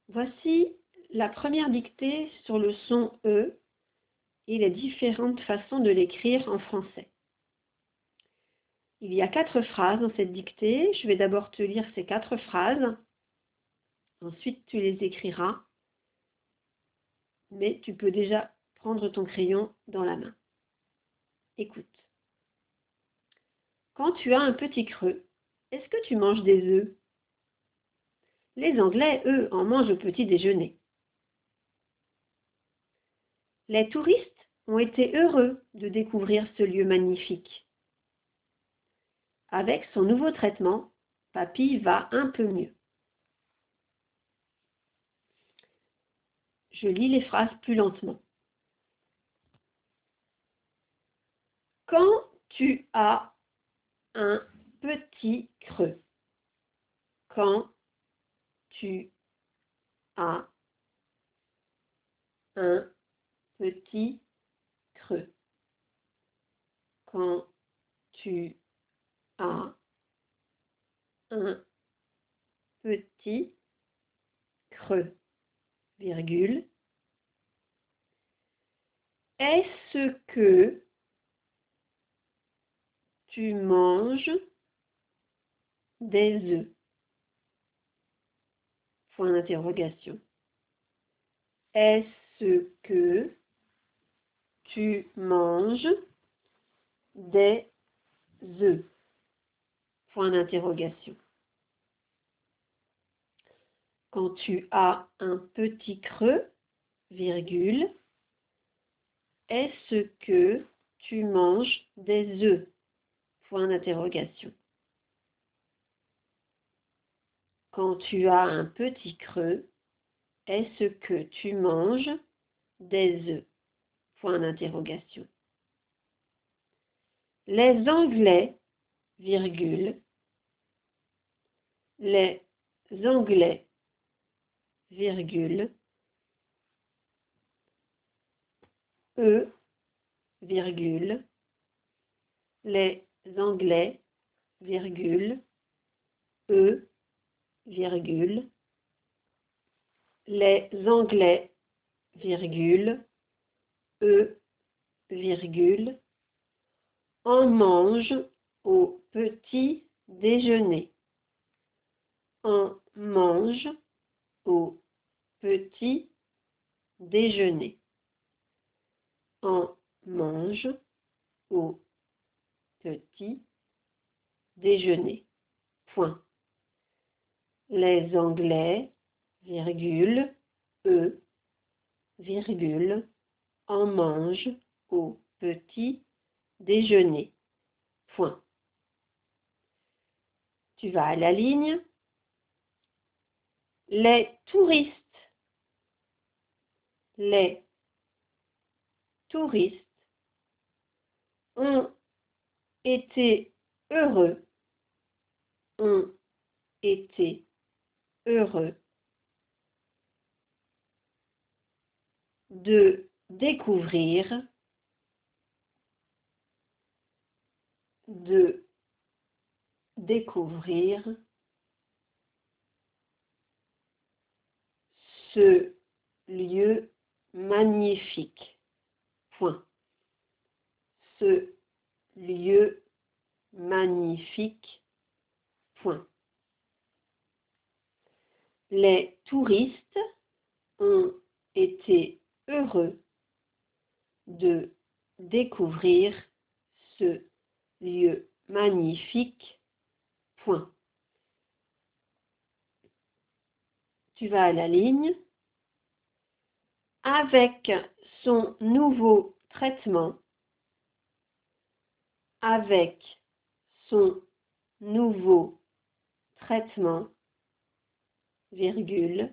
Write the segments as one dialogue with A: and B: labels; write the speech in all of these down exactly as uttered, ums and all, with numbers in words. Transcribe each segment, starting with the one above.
A: Voici la première dictée sur le son E et les différentes façons de l'écrire en français. Il y a quatre phrases dans cette dictée. Je vais d'abord te lire ces quatre phrases. Ensuite, tu les écriras. Mais tu peux déjà prendre ton crayon dans la main. Écoute. Quand tu as un petit creux, est-ce que tu manges des œufs? Les Anglais, eux, en mangent au petit déjeuner. Les touristes ont été heureux de découvrir ce lieu magnifique. Avec son nouveau traitement, Papy va un peu mieux. Je lis les phrases plus lentement. Quand tu as un petit creux. Quand tu as un petit creux. Quand tu as un petit creux, virgule. Est-ce que tu manges des œufs? Point d'interrogation. Est-ce que tu manges des œufs? Point d'interrogation. Quand tu as un petit creux, virgule, est-ce que tu manges des œufs? Point d'interrogation. Quand tu as un petit creux, est-ce que tu manges des œufs? Point d'interrogation. Les Anglais, virgule, les Anglais, virgule, eux, virgule, les Anglais, virgule, eux, virgule, les Anglais, virgule, eux, virgule, en mangent au petit déjeuner. On mange au petit déjeuner. On mange au petit déjeuner. Point. Les Anglais, virgule, eux, virgule, en mangent au petit déjeuner. Point. Tu vas à la ligne. Les touristes. Les touristes ont été heureux. Ont été heureux de découvrir, de découvrir ce lieu magnifique. Point. Ce lieu magnifique. Point. Les touristes ont été heureux de découvrir ce lieu magnifique. Point. Tu vas à la ligne. Avec son nouveau traitement, avec son nouveau traitement, virgule,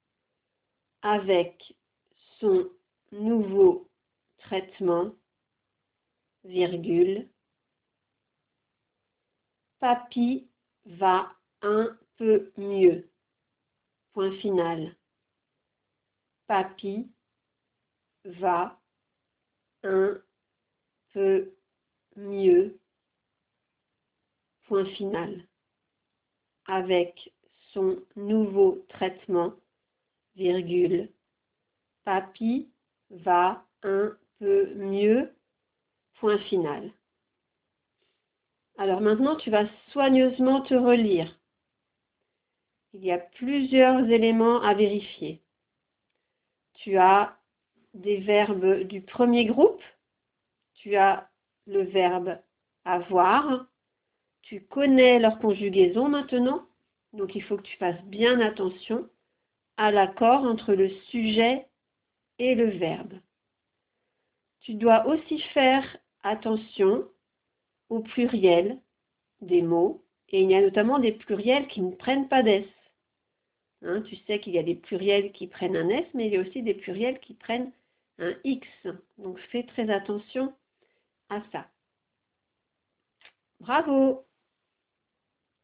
A: avec son nouveau traitement, virgule, Papy va un peu mieux. Point final. Papy va un peu mieux. Point final. Avec son nouveau traitement, virgule. Papy va un peu mieux, point final. Alors maintenant, tu vas soigneusement te relire. Il y a plusieurs éléments à vérifier. Tu as des verbes du premier groupe. Tu as le verbe avoir. Tu connais leur conjugaison maintenant. Donc, il faut que tu fasses bien attention à l'accord entre le sujet et le verbe. Tu dois aussi faire attention au pluriel des mots. Et il y a notamment des pluriels qui ne prennent pas d'S. Hein, tu sais qu'il y a des pluriels qui prennent un S, mais il y a aussi des pluriels qui prennent un X. Donc, fais très attention à ça. Bravo!